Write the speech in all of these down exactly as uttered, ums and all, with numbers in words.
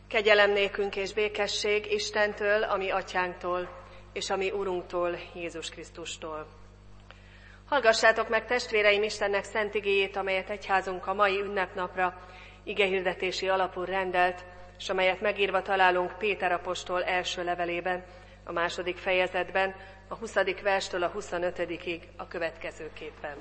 Kegyelem nékünk és békesség Istentől, a mi atyánktól, és a mi Urunktól, Jézus Krisztustól. Hallgassátok meg, testvéreim, Istennek szent igéjét, amelyet egyházunk a mai ünnepnapra igehirdetési alapul rendelt, és amelyet megírva találunk Péter apostol első levelében, a második fejezetben, a huszadik verstől a huszonötödikig a következőképpen.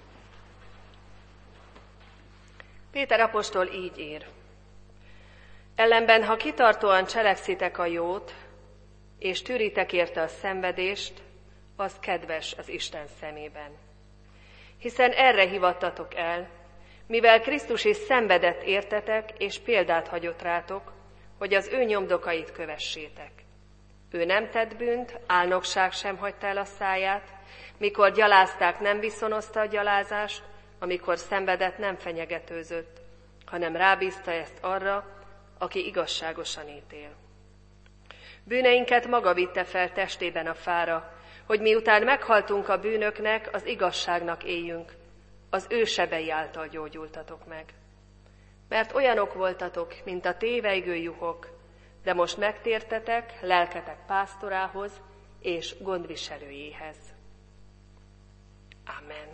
Péter apostol így ír: Ellenben, ha kitartóan cselekszitek a jót, és tűritek érte a szenvedést, az kedves az Isten szemében. Hiszen erre hivattatok el, mivel Krisztus is szenvedett értetek, és példát hagyott rátok, hogy az ő nyomdokait kövessétek. Ő nem tett bűnt, álnokság sem hagyta el a száját, mikor gyalázták, nem viszonozta a gyalázást, amikor szenvedett, nem fenyegetőzött, hanem rábízta ezt arra, aki igazságosan ítél. Bűneinket maga vitte fel testében a fára, hogy miután meghaltunk a bűnöknek, az igazságnak éljünk, az ő sebei által gyógyultatok meg. Mert olyanok voltatok, mint a tévejgő juhok, de most megtértetek lelketek pásztorához és gondviselőjéhez. Amen.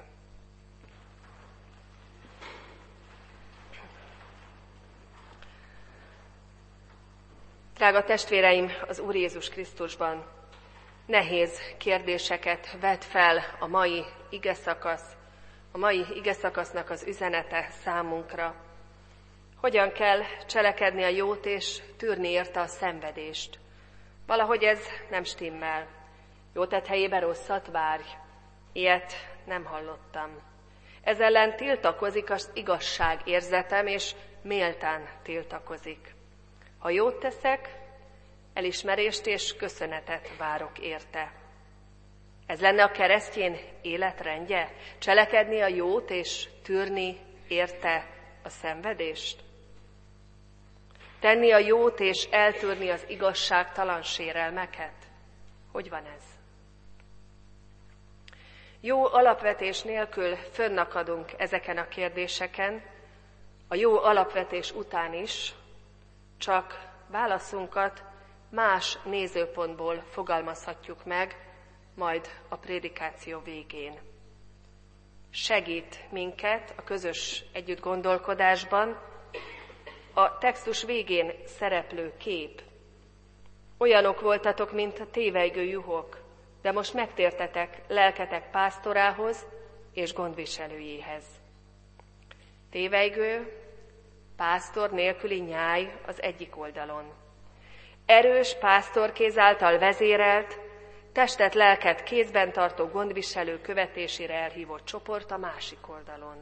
Drága testvéreim, az Úr Jézus Krisztusban nehéz kérdéseket vet fel a mai igeszakasz, a mai igeszakasznak az üzenete számunkra. Hogyan kell cselekedni a jót és tűrni érte a szenvedést? Valahogy ez nem stimmel. Jó tett helyében rosszat várj. Ilyet nem hallottam. Ez ellen tiltakozik az igazság érzetem, és méltán tiltakozik. Ha jót teszek, elismerést és köszönetet várok érte. Ez lenne a keresztény életrendje? Cselekedni a jót és tűrni érte a szenvedést? Tenni a jót és eltűrni az igazságtalan sérelmeket? Hogy van ez? Jó alapvetés nélkül fönnakadunk ezeken a kérdéseken, a jó alapvetés után is, csak válaszunkat más nézőpontból fogalmazhatjuk meg, majd a prédikáció végén. Segít minket a közös együttgondolkodásban a textus végén szereplő kép. Olyanok voltatok, mint a tévejgő juhok, de most megtértetek lelketek pásztorához és gondviselőjéhez. Tévejgő, pásztor nélküli nyáj az egyik oldalon. Erős pásztorkéz által vezérelt, testet, lelket kézben tartó gondviselő követésére elhívott csoport a másik oldalon.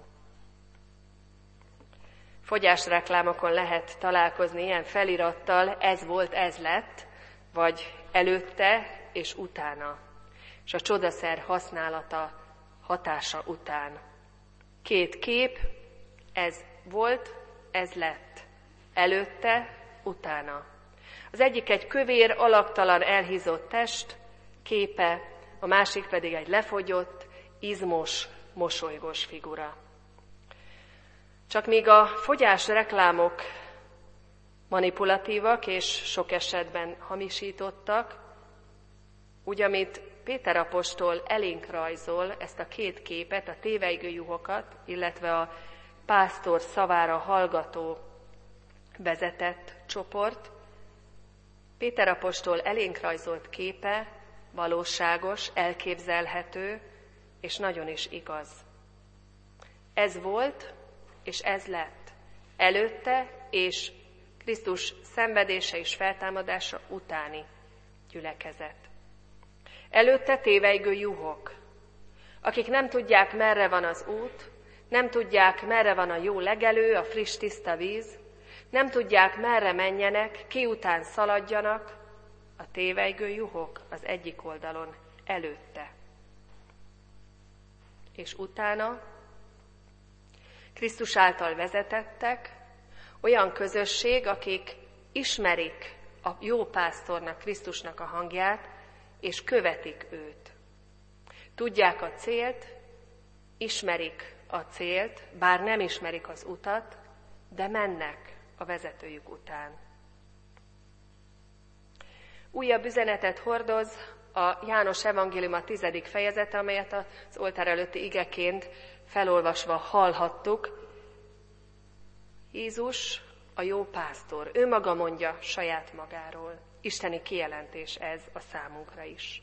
Fogyásreklámokon lehet találkozni ilyen felirattal, ez volt, ez lett, vagy előtte és utána, és a csodaszer használata hatása után. Két kép, ez volt, ez lett. Előtte, utána. Az egyik egy kövér, alaktalan, elhízott test képe, a másik pedig egy lefogyott, izmos, mosolygós figura. Csak míg a fogyás reklámok manipulatívak és sok esetben hamisítottak, úgy, amit Péter apostol elénk rajzol, ezt a két képet, a tévejgő juhokat, illetve a pásztor szavára hallgató vezetett csoport, Péter apostol elénk rajzolt képe valóságos, elképzelhető és nagyon is igaz. Ez volt, és ez lett. Előtte és Krisztus szenvedése és feltámadása utáni gyülekezet. Előtte tévejgő juhok, akik nem tudják, merre van az út, nem tudják, merre van a jó legelő, a friss, tiszta víz, nem tudják, merre menjenek, ki után szaladjanak, a tévejgő juhok az egyik oldalon, előtte. És utána Krisztus által vezetettek, olyan közösség, akik ismerik a jó pásztornak, Krisztusnak a hangját, és követik őt. Tudják a célt, ismerik a célt, bár nem ismerik az utat, de mennek a vezetőjük után. Újabb üzenetet hordoz a János evangélium a tizedik fejezete, amelyet az oltár előtti igeként felolvasva hallhattuk. Jézus a jó pásztor, ő maga mondja saját magáról. Isteni kijelentés ez a számunkra is.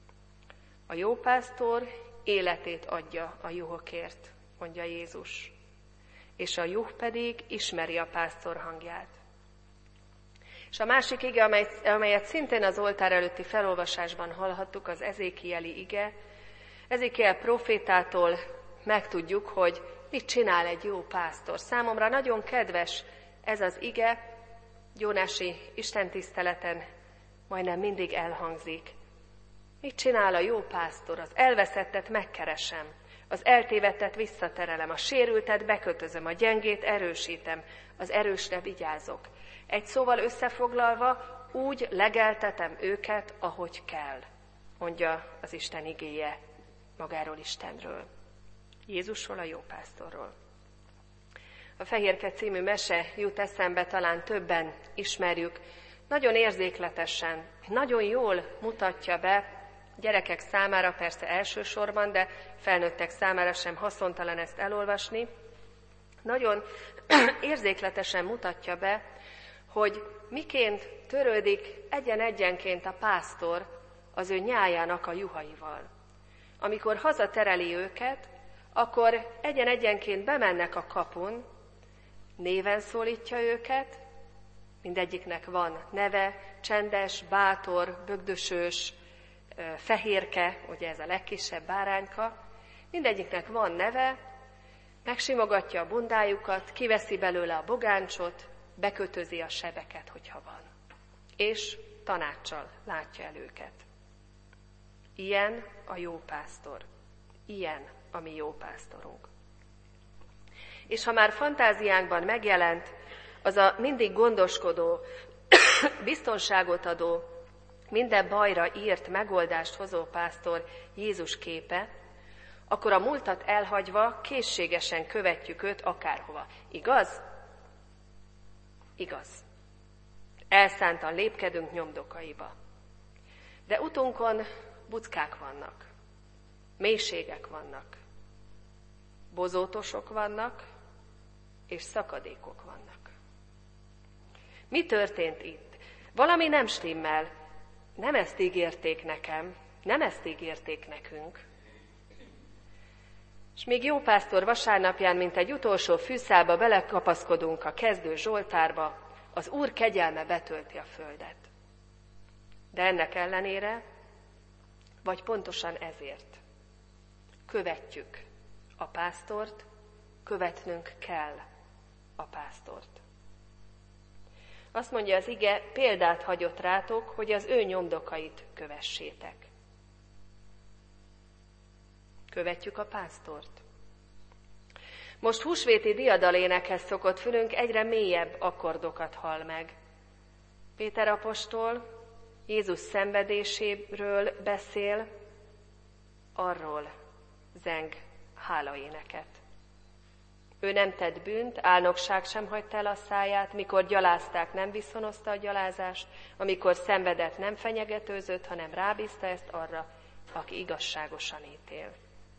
A jó pásztor életét adja a juhokért, mondja Jézus, és a juh pedig ismeri a pásztor hangját. És a másik ige, amely, amelyet szintén az oltár előtti felolvasásban hallhattuk, az ezékieli ige. Ezékiel profétától megtudjuk, hogy mit csinál egy jó pásztor. Számomra nagyon kedves ez az ige, gyónási istentiszteleten majdnem mindig elhangzik. Mit csinál a jó pásztor? Az elveszettet megkeresem, az eltévedtet visszaterelem, a sérültet bekötözöm, a gyengét erősítem, az erősre vigyázok. Egy szóval összefoglalva, úgy legeltetem őket, ahogy kell, mondja az Isten igéje magáról Istenről, Jézusról, a jó pásztorról. A Fehérke című mese jut eszembe, talán többen ismerjük, nagyon érzékletesen, nagyon jól mutatja be, gyerekek számára persze elsősorban, de felnőttek számára sem haszontalan ezt elolvasni, nagyon érzékletesen mutatja be, hogy miként törődik egyen-egyenként a pásztor az ő nyájának a juhaival. Amikor hazatereli őket, akkor egyen-egyenként bemennek a kapun, néven szólítja őket, mindegyiknek van neve, csendes, bátor, bögdösös, fehérke, ugye ez a legkisebb bárányka, mindegyiknek van neve, megsimogatja a bundájukat, kiveszi belőle a bogáncsot, bekötözi a sebeket, hogyha van. És tanáccsal látja el őket. Ilyen a jó pásztor. Ilyen a mi jó pásztorunk. És ha már fantáziánkban megjelent az a mindig gondoskodó, biztonságot adó, minden bajra írt megoldást hozó pásztor Jézus képe, akkor a múltat elhagyva készségesen követjük őt akárhova. Igaz? Igaz. Elszántan lépkedünk nyomdokaiba. De utunkon buckák vannak, mélységek vannak, bozótosok vannak, és szakadékok vannak. Mi történt itt? Valami nem stimmel. Nem ezt ígérték nekem, nem ezt ígérték nekünk. És még jó pásztor vasárnapján, mint egy utolsó fűszálba belekapaszkodunk a kezdő Zsoltárba, az Úr kegyelme betölti a földet. De ennek ellenére, vagy pontosan ezért, követjük a pásztort, követnünk kell a pásztort. Azt mondja az ige, példát hagyott rátok, hogy az ő nyomdokait kövessétek. Követjük a pásztort. Most húsvéti diadalénekhez szokott fülünk egyre mélyebb akkordokat hall meg. Péter apostol Jézus szenvedéséről beszél, arról zeng hálaéneket. Ő nem tett bűnt, álnokság sem hagyta el a száját, mikor gyalázták, nem viszonozta a gyalázást, amikor szenvedett, nem fenyegetőzött, hanem rábízta ezt arra, aki igazságosan ítél.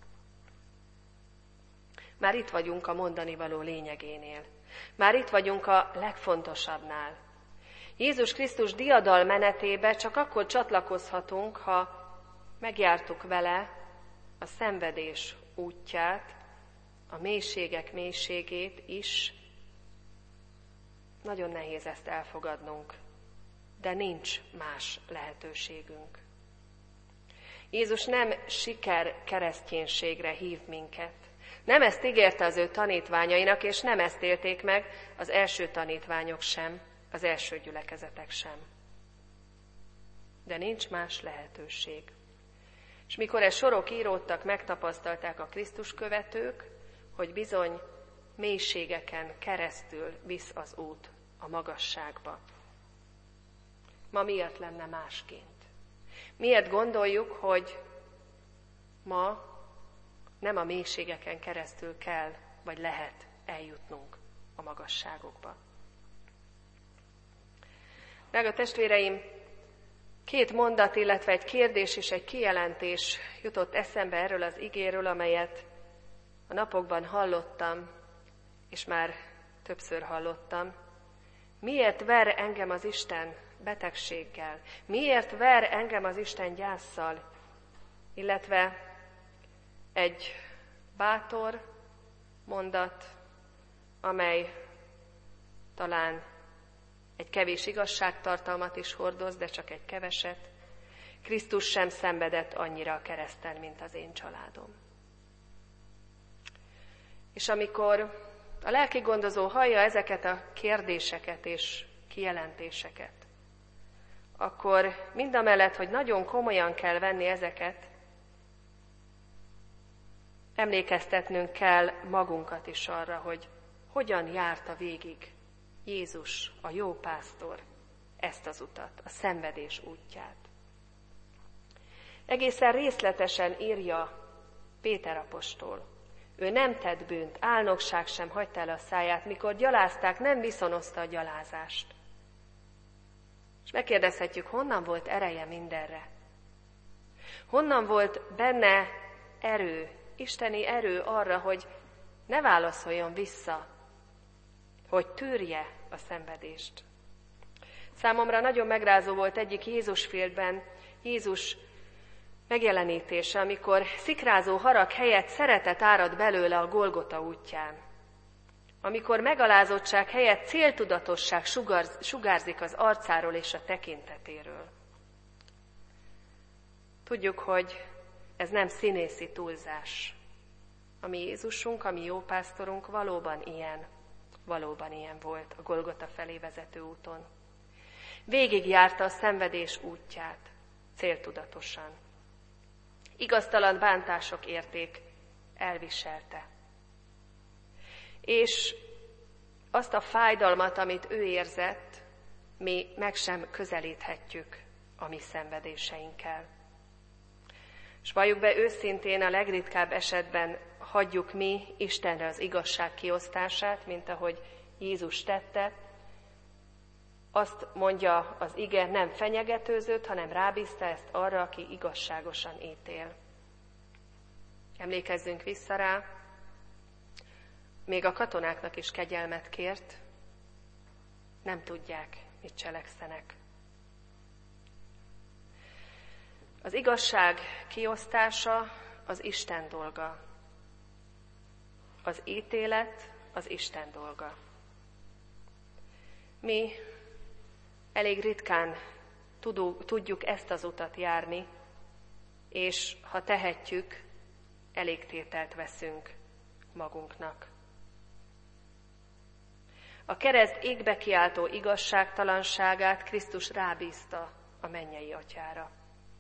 Már itt vagyunk a mondani való lényegénél. Már itt vagyunk a legfontosabbnál. Jézus Krisztus diadal menetébe csak akkor csatlakozhatunk, ha megjártuk vele a szenvedés útját, a mélységek mélységét is. Nagyon nehéz ezt elfogadnunk, de nincs más lehetőségünk. Jézus nem siker kereszténységre hív minket. Nem ezt ígérte az ő tanítványainak, és nem ezt élték meg az első tanítványok sem, az első gyülekezetek sem. De nincs más lehetőség. És mikor e sorok íródtak, megtapasztalták a Krisztus követők, hogy bizony mélységeken keresztül visz az út a magasságba. Ma miért lenne másként? Miért gondoljuk, hogy ma nem a mélységeken keresztül kell, vagy lehet eljutnunk a magasságokba? Drága testvéreim, Két mondat, illetve egy kérdés és egy kijelentés jutott eszembe erről az igéről, amelyet a napokban hallottam, és már többször hallottam. Miért ver engem az Isten betegséggel? Miért ver engem az Isten gyásszal? Illetve egy bátor mondat, amely talán egy kevés igazságtartalmat is hordoz, de csak egy keveset. Krisztus sem szenvedett annyira a kereszten, mint az én családom. És amikor a lelkigondozó hallja ezeket a kérdéseket és kijelentéseket, akkor mindamellett, hogy nagyon komolyan kell venni ezeket, emlékeztetnünk kell magunkat is arra, hogy hogyan járta végig Jézus, a jó pásztor, ezt az utat, a szenvedés útját. Egészen részletesen írja Péter apostol. Ő nem tett bűnt, álnokság sem hagyta el a száját, mikor gyalázták, nem viszonozta a gyalázást. És megkérdezhetjük, honnan volt ereje mindenre? Honnan volt benne erő, isteni erő arra, hogy ne válaszoljon vissza, hogy tűrje a szenvedést. Számomra nagyon megrázó volt egyik Jézusfilmben Jézus megjelenítése, amikor szikrázó harag helyett szeretet árad belőle a Golgota útján. Amikor megalázottság helyett céltudatosság sugarz, sugárzik az arcáról és a tekintetéről. Tudjuk, hogy ez nem színészi túlzás. A mi Jézusunk, a mi jó pásztorunk valóban ilyen, valóban ilyen volt a Golgota felé vezető úton. Végigjárta a szenvedés útját, céltudatosan. Igaztalan bántások érték, elviselte. És azt a fájdalmat, amit ő érzett, mi meg sem közelíthetjük a mi szenvedéseinkkel. És valljuk be őszintén, a legritkább esetben hagyjuk mi Istenre az igazság kiosztását, mint ahogy Jézus tette. Azt mondja az ige, nem fenyegetőzött, hanem rábízta ezt arra, aki igazságosan ítél. Emlékezzünk vissza rá, még a katonáknak is kegyelmet kért, nem tudják, mit cselekszenek. Az igazság kiosztása az Isten dolga. Az ítélet az Isten dolga. Mi elég ritkán tudjuk ezt az utat járni, és ha tehetjük, elég tételt veszünk magunknak. A kereszt égbe kiáltó igazságtalanságát Krisztus rábízta a mennyei atyára.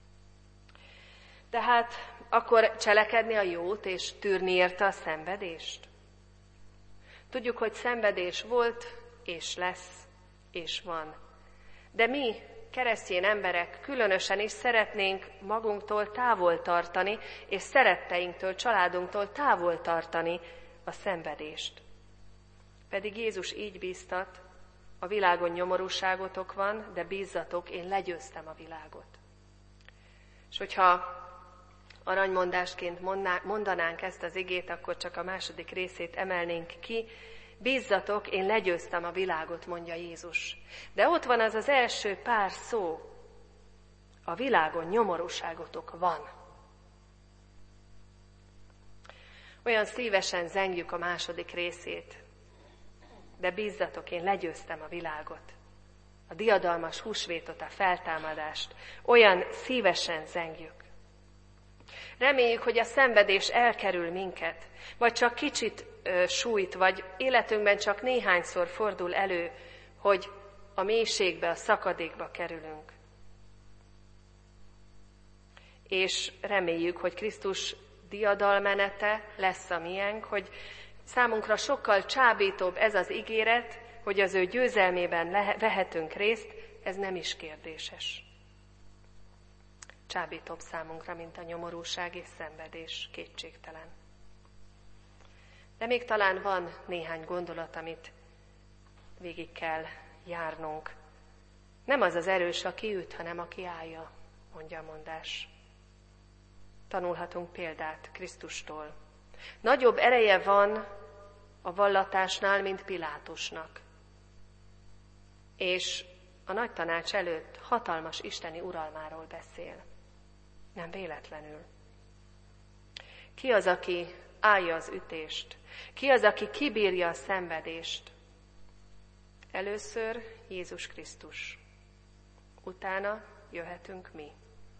Tehát akkor cselekedni a jót és tűrni érte a szenvedést? Tudjuk, hogy szenvedés volt, és lesz, és van. De mi, keresztény emberek, különösen is szeretnénk magunktól távol tartani, és szeretteinktől, családunktól távol tartani a szenvedést. Pedig Jézus így bíztat, a világon nyomorúságotok van, de bízzatok, én legyőztem a világot. És hogyha aranymondásként mondanánk ezt az igét, akkor csak a második részét emelnénk ki. Bízzatok, én legyőztem a világot, mondja Jézus. De ott van az az első pár szó. A világon nyomorúságotok van. Olyan szívesen zengjük a második részét. De bízzatok, én legyőztem a világot. A diadalmas húsvétot, a feltámadást. Olyan szívesen zengjük. Reméljük, hogy a szenvedés elkerül minket, vagy csak kicsit ö, sújt, vagy életünkben csak néhányszor fordul elő, hogy a mélységbe, a szakadékba kerülünk. És reméljük, hogy Krisztus diadalmenete lesz a miénk, hogy számunkra sokkal csábítóbb ez az ígéret, hogy az ő győzelmében le- vehetünk részt, ez nem is kérdéses. Csábítóbb számunkra, mint a nyomorúság és szenvedés, kétségtelen. De még talán van néhány gondolat, amit végig kell járnunk. Nem az az erős, aki üt, hanem aki állja, mondja a mondás. Tanulhatunk példát Krisztustól. Nagyobb ereje van a vallatásnál, mint Pilátusnak. És a nagy tanács előtt hatalmas isteni uralmáról beszél. Nem véletlenül. Ki az, aki állja az ütést? Ki az, aki kibírja a szenvedést? Először Jézus Krisztus. Utána jöhetünk mi.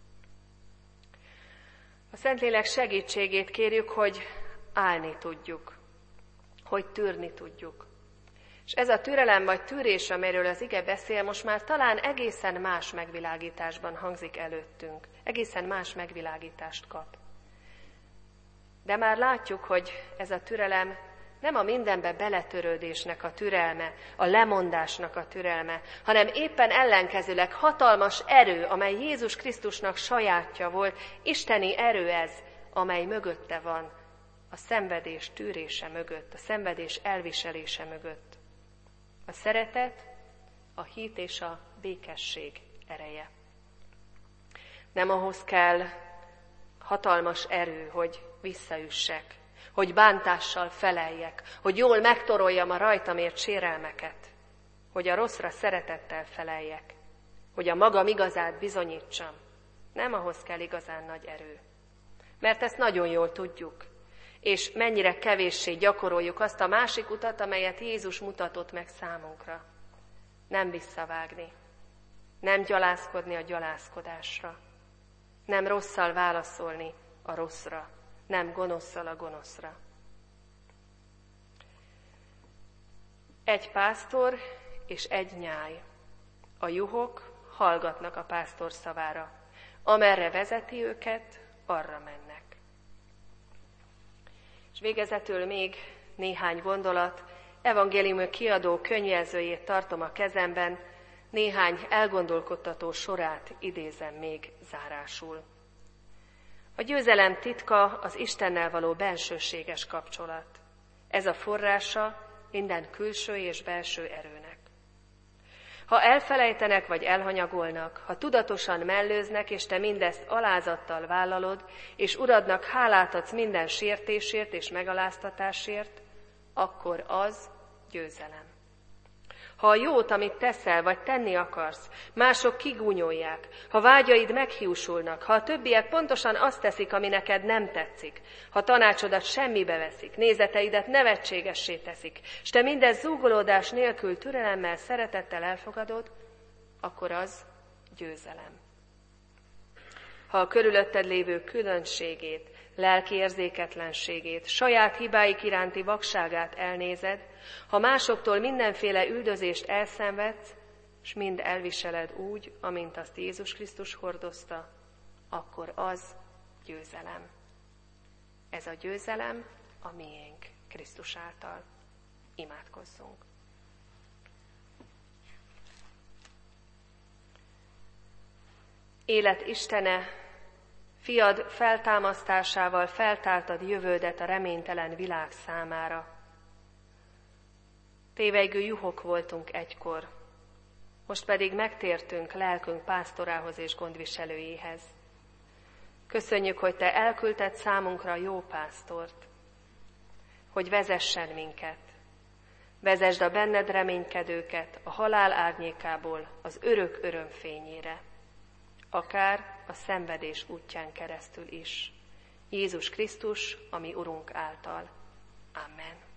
A Szentlélek segítségét kérjük, hogy állni tudjuk, hogy tűrni tudjuk. És ez a türelem vagy tűrés, amiről az ige beszél, most már talán egészen más megvilágításban hangzik előttünk. Egészen más megvilágítást kap. De már látjuk, hogy ez a türelem nem a mindenbe beletörődésnek a türelme, a lemondásnak a türelme, hanem éppen ellenkezőleg hatalmas erő, amely Jézus Krisztusnak sajátja volt, isteni erő ez, amely mögötte van, a szenvedés tűrése mögött, a szenvedés elviselése mögött. A szeretet, a hit és a békesség ereje. Nem ahhoz kell hatalmas erő, hogy visszaüssek, hogy bántással feleljek, hogy jól megtoroljam a rajtam ért sérelmeket, hogy a rosszra szeretettel feleljek, hogy a magam igazát bizonyítsam. Nem ahhoz kell igazán nagy erő. Mert ezt nagyon jól tudjuk, és mennyire kevéssé gyakoroljuk azt a másik utat, amelyet Jézus mutatott meg számunkra. Nem visszavágni, nem gyalázkodni a gyalázkodásra, nem rosszal válaszolni a rosszra, nem gonoszszal a gonoszra. Egy pásztor és egy nyáj. A juhok hallgatnak a pásztor szavára. Amerre vezeti őket, arra mennek. És végezetül még néhány gondolat. Evangélium kiadó könyvjelzőjét tartom a kezemben, néhány elgondolkodtató sorát idézem még zárásul. A győzelem titka az Istennel való bensőséges kapcsolat. Ez a forrása minden külső és belső erőnek. Ha elfelejtenek vagy elhanyagolnak, ha tudatosan mellőznek, és te mindezt alázattal vállalod, és Uradnak hálát adsz minden sértésért és megaláztatásért, akkor az győzelem. Ha a jót, amit teszel, vagy tenni akarsz, mások kigúnyolják, ha vágyaid meghiúsulnak, ha a többiek pontosan azt teszik, ami neked nem tetszik, ha tanácsodat semmibe veszik, nézeteidet nevetségessé teszik, s te mindez zúgolódás nélkül türelemmel, szeretettel elfogadod, akkor az győzelem. Ha a körülötted lévő különbségét, lelki érzéketlenségét, saját hibáik iránti vakságát elnézed, ha másoktól mindenféle üldözést elszenvedsz, s mind elviseled úgy, amint azt Jézus Krisztus hordozta, akkor az győzelem. Ez a győzelem a miénk Krisztus által. Imádkozzunk. Élet Istene, Fiad feltámasztásával feltártad jövődet a reménytelen világ számára. Tévejgő juhok voltunk egykor, most pedig megtértünk lelkünk pásztorához és gondviselőjéhez. Köszönjük, hogy te elküldted számunkra jó pásztort, hogy vezessen minket. Vezesd a benned reménykedőket a halál árnyékából az örök örömfényére, akár a szenvedés útján keresztül is. Jézus Krisztus, a mi Urunk által. Amen.